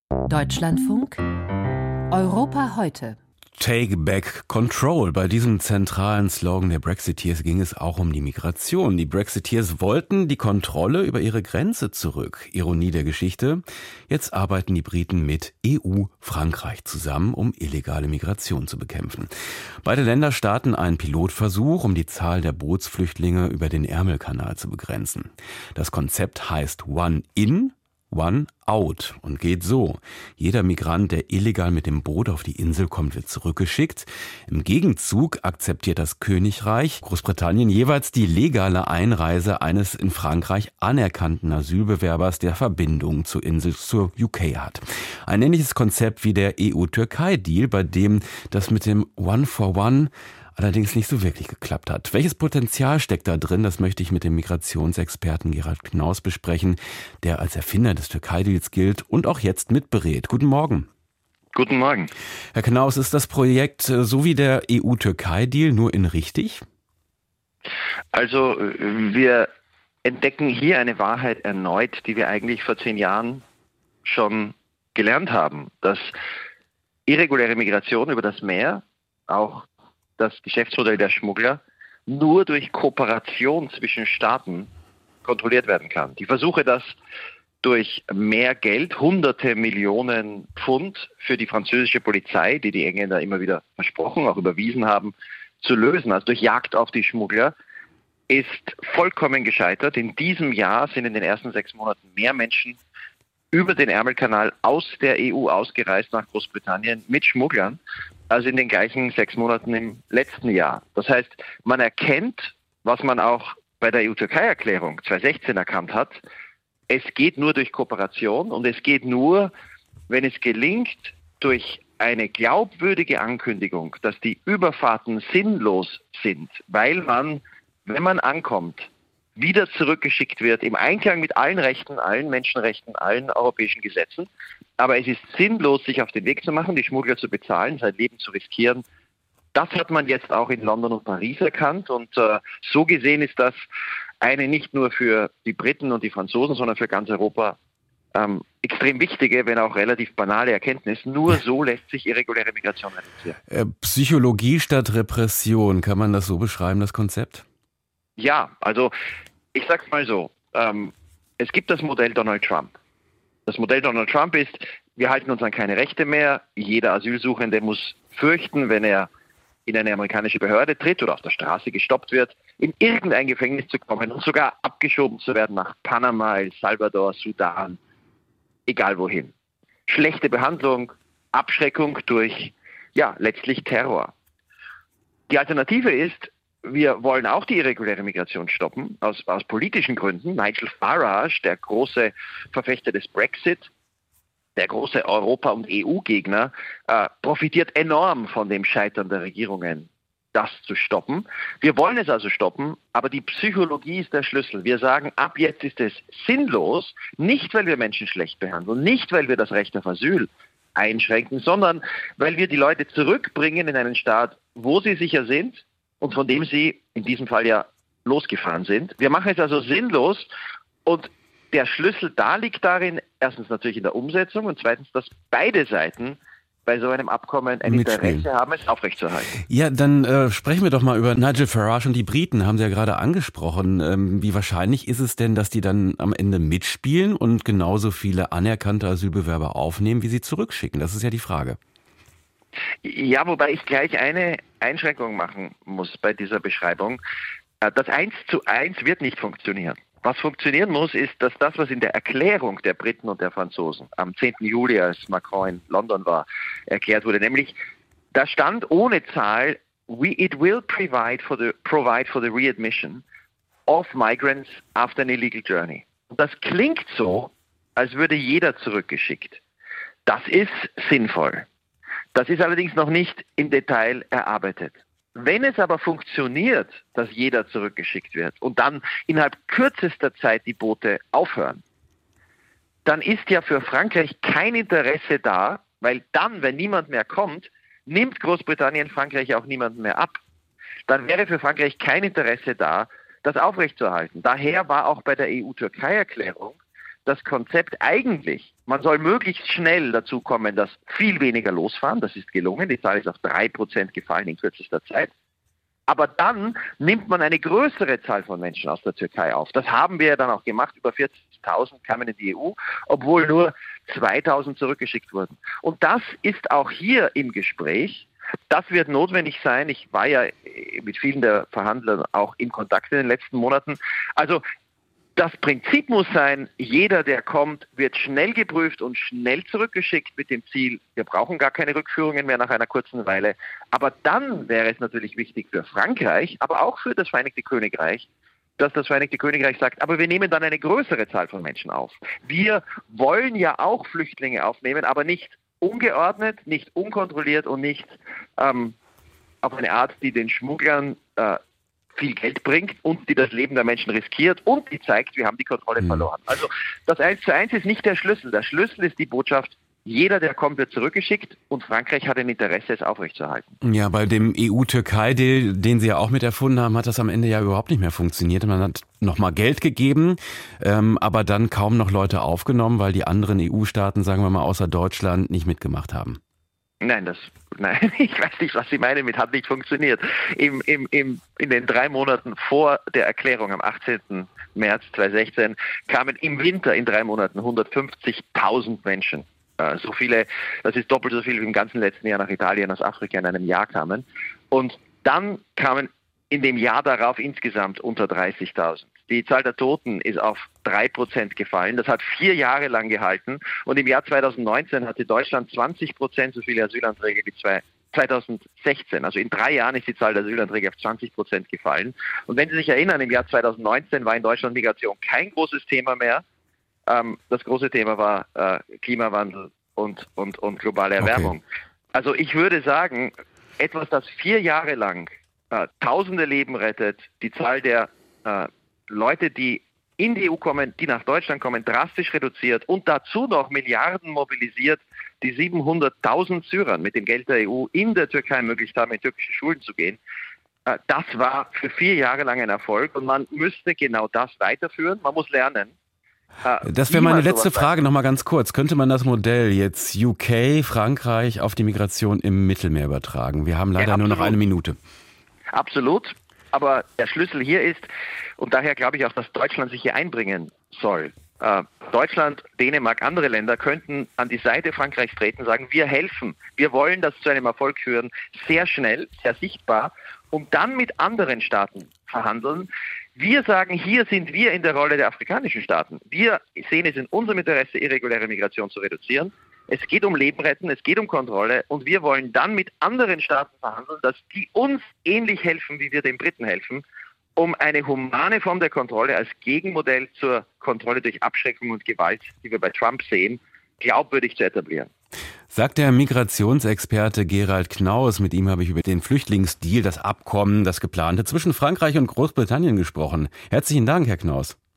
Deutschlandfunk Europa heute. Take back control. Bei diesem zentralen Slogan der Brexiteers ging es auch um die Migration. Die Brexiteers wollten die Kontrolle über ihre Grenze zurück. Ironie der Geschichte. Jetzt arbeiten die Briten mit EU-Frankreich zusammen, um illegale Migration zu bekämpfen. Beide Länder starten einen Pilotversuch, um die Zahl der Bootsflüchtlinge über den Ärmelkanal zu begrenzen. Das Konzept heißt One In, One Out und geht so. Jeder Migrant, der illegal mit dem Boot auf die Insel kommt, wird zurückgeschickt. Im Gegenzug akzeptiert das Königreich Großbritannien jeweils die legale Einreise eines in Frankreich anerkannten Asylbewerbers, der Verbindungen zur Insel, zur UK hat. Ein ähnliches Konzept wie der EU-Türkei-Deal, bei dem das mit dem One for One allerdings nicht so wirklich geklappt hat. Welches Potenzial steckt da drin? Das möchte ich mit dem Migrationsexperten Gerald Knaus besprechen, der als Erfinder des Türkei-Deals gilt und auch jetzt mitberät. Guten Morgen. Guten Morgen. Herr Knaus, ist das Projekt so wie der EU-Türkei-Deal nur in richtig? Also wir entdecken hier eine Wahrheit erneut, die wir eigentlich vor 10 Jahren schon gelernt haben, dass irreguläre Migration über das Meer, auch das Geschäftsmodell der Schmuggler, nur durch Kooperation zwischen Staaten kontrolliert werden kann. Die Versuche, das durch mehr Geld, hunderte Millionen Pfund für die französische Polizei, die die Engländer immer wieder versprochen, auch überwiesen haben, zu lösen, also durch Jagd auf die Schmuggler, ist vollkommen gescheitert. In diesem Jahr sind in den ersten 6 Monaten mehr Menschen über den Ärmelkanal aus der EU ausgereist nach Großbritannien mit Schmugglern, als in den gleichen 6 Monaten im letzten Jahr. Das heißt, man erkennt, was man auch bei der EU-Türkei-Erklärung 2016 erkannt hat, es geht nur durch Kooperation und es geht nur, wenn es gelingt, durch eine glaubwürdige Ankündigung, dass die Überfahrten sinnlos sind, weil man, wenn man ankommt, wieder zurückgeschickt wird, im Einklang mit allen Rechten, allen Menschenrechten, allen europäischen Gesetzen. Aber es ist sinnlos, sich auf den Weg zu machen, die Schmuggler zu bezahlen, sein Leben zu riskieren. Das hat man jetzt auch in London und Paris erkannt. Und so gesehen ist das eine nicht nur für die Briten und die Franzosen, sondern für ganz Europa extrem wichtige, wenn auch relativ banale Erkenntnis. Nur so lässt sich irreguläre Migration reduzieren. Psychologie statt Repression, kann man das so beschreiben, das Konzept? Ja, also ich sage es mal so, es gibt das Modell Donald Trump. Das Modell Donald Trump ist, wir halten uns an keine Rechte mehr. Jeder Asylsuchende muss fürchten, wenn er in eine amerikanische Behörde tritt oder auf der Straße gestoppt wird, in irgendein Gefängnis zu kommen und sogar abgeschoben zu werden nach Panama, El Salvador, Sudan, egal wohin. Schlechte Behandlung, Abschreckung durch, letztlich Terror. Die Alternative ist, wir wollen auch die irreguläre Migration stoppen, aus politischen Gründen. Nigel Farage, der große Verfechter des Brexit, der große Europa- und EU-Gegner, profitiert enorm von dem Scheitern der Regierungen, das zu stoppen. Wir wollen es also stoppen, aber die Psychologie ist der Schlüssel. Wir sagen, ab jetzt ist es sinnlos, nicht weil wir Menschen schlecht behandeln, nicht weil wir das Recht auf Asyl einschränken, sondern weil wir die Leute zurückbringen in einen Staat, wo sie sicher sind, und von dem sie in diesem Fall ja losgefahren sind. Wir machen es also sinnlos und der Schlüssel da liegt darin, erstens natürlich in der Umsetzung und zweitens, dass beide Seiten bei so einem Abkommen ein Interesse haben, es aufrechtzuerhalten. Ja, dann sprechen wir doch mal über Nigel Farage und die Briten, haben Sie ja gerade angesprochen. Wie wahrscheinlich ist es denn, dass die dann am Ende mitspielen und genauso viele anerkannte Asylbewerber aufnehmen, wie sie zurückschicken? Das ist ja die Frage. Ja, wobei ich gleich eine Einschränkung machen muss bei dieser Beschreibung. Das 1:1 wird nicht funktionieren. Was funktionieren muss, ist, dass das, was in der Erklärung der Briten und der Franzosen am 10. Juli, als Macron in London war, erklärt wurde, nämlich da stand ohne Zahl, it will provide for the readmission of migrants after an illegal journey. Und das klingt so, als würde jeder zurückgeschickt. Das ist sinnvoll. Das ist allerdings noch nicht im Detail erarbeitet. Wenn es aber funktioniert, dass jeder zurückgeschickt wird und dann innerhalb kürzester Zeit die Boote aufhören, dann ist ja für Frankreich kein Interesse da, weil dann, wenn niemand mehr kommt, nimmt Großbritannien Frankreich auch niemanden mehr ab. Dann wäre für Frankreich kein Interesse da, das aufrechtzuerhalten. Daher war auch bei der EU-Türkei-Erklärung das Konzept eigentlich, man soll möglichst schnell dazu kommen, dass viel weniger losfahren. Das ist gelungen. Die Zahl ist auf 3% gefallen in kürzester Zeit. Aber dann nimmt man eine größere Zahl von Menschen aus der Türkei auf. Das haben wir ja dann auch gemacht. Über 40.000 kamen in die EU, obwohl nur 2.000 zurückgeschickt wurden. Und das ist auch hier im Gespräch. Das wird notwendig sein. Ich war ja mit vielen der Verhandler auch in Kontakt in den letzten Monaten. Also das Prinzip muss sein, jeder, der kommt, wird schnell geprüft und schnell zurückgeschickt mit dem Ziel, wir brauchen gar keine Rückführungen mehr nach einer kurzen Weile. Aber dann wäre es natürlich wichtig für Frankreich, aber auch für das Vereinigte Königreich, dass das Vereinigte Königreich sagt, aber wir nehmen dann eine größere Zahl von Menschen auf. Wir wollen ja auch Flüchtlinge aufnehmen, aber nicht ungeordnet, nicht unkontrolliert und nicht auf eine Art, die den Schmugglern viel Geld bringt und die das Leben der Menschen riskiert und die zeigt, wir haben die Kontrolle verloren. Also das 1:1 ist nicht der Schlüssel. Der Schlüssel ist die Botschaft, jeder, der kommt, wird zurückgeschickt und Frankreich hat ein Interesse, es aufrechtzuerhalten. Ja, bei dem EU-Türkei-Deal, den Sie ja auch mit erfunden haben, hat das am Ende ja überhaupt nicht mehr funktioniert. Man hat nochmal Geld gegeben, aber dann kaum noch Leute aufgenommen, weil die anderen EU-Staaten, sagen wir mal außer Deutschland, nicht mitgemacht haben. Nein, ich weiß nicht, was Sie meinen mit hat nicht funktioniert. In den 3 Monaten vor der Erklärung am 18. März 2016 kamen im Winter in 3 Monaten 150.000 Menschen. So viele, das ist doppelt so viel wie im ganzen letzten Jahr nach Italien aus Afrika in einem Jahr kamen. Und dann kamen in dem Jahr darauf insgesamt unter 30.000. Die Zahl der Toten ist auf 3% gefallen. Das hat 4 Jahre lang gehalten. Und im Jahr 2019 hatte Deutschland 20% so viele Asylanträge wie 2016. Also in 3 Jahren ist die Zahl der Asylanträge auf 20% gefallen. Und wenn Sie sich erinnern, im Jahr 2019 war in Deutschland Migration kein großes Thema mehr. Das große Thema war Klimawandel und globale Erwärmung. Okay. Also ich würde sagen, etwas, das 4 Jahre lang Tausende Leben rettet, die Zahl der Leute, die in die EU kommen, die nach Deutschland kommen, drastisch reduziert und dazu noch Milliarden mobilisiert, die 700.000 Syrern mit dem Geld der EU in der Türkei ermöglicht haben, in türkische Schulen zu gehen. Das war für 4 Jahre lang ein Erfolg und man müsste genau das weiterführen. Man muss lernen. Das wäre meine letzte Frage noch mal ganz kurz. Könnte man das Modell jetzt UK, Frankreich auf die Migration im Mittelmeer übertragen? Wir haben leider nur noch 1 Minute. Absolut. Aber der Schlüssel hier ist, und daher glaube ich auch, dass Deutschland sich hier einbringen soll. Deutschland, Dänemark, andere Länder könnten an die Seite Frankreichs treten, sagen, wir helfen, wir wollen das zu einem Erfolg führen, sehr schnell, sehr sichtbar, und dann mit anderen Staaten verhandeln. Wir sagen, hier sind wir in der Rolle der afrikanischen Staaten. Wir sehen es in unserem Interesse, irreguläre Migration zu reduzieren. Es geht um Leben retten, es geht um Kontrolle und wir wollen dann mit anderen Staaten verhandeln, dass die uns ähnlich helfen, wie wir den Briten helfen, um eine humane Form der Kontrolle als Gegenmodell zur Kontrolle durch Abschreckung und Gewalt, die wir bei Trump sehen, glaubwürdig zu etablieren. Sagt der Migrationsexperte Gerald Knaus. Mit ihm habe ich über den Flüchtlingsdeal, das Abkommen, das geplante zwischen Frankreich und Großbritannien gesprochen. Herzlichen Dank, Herr Knaus.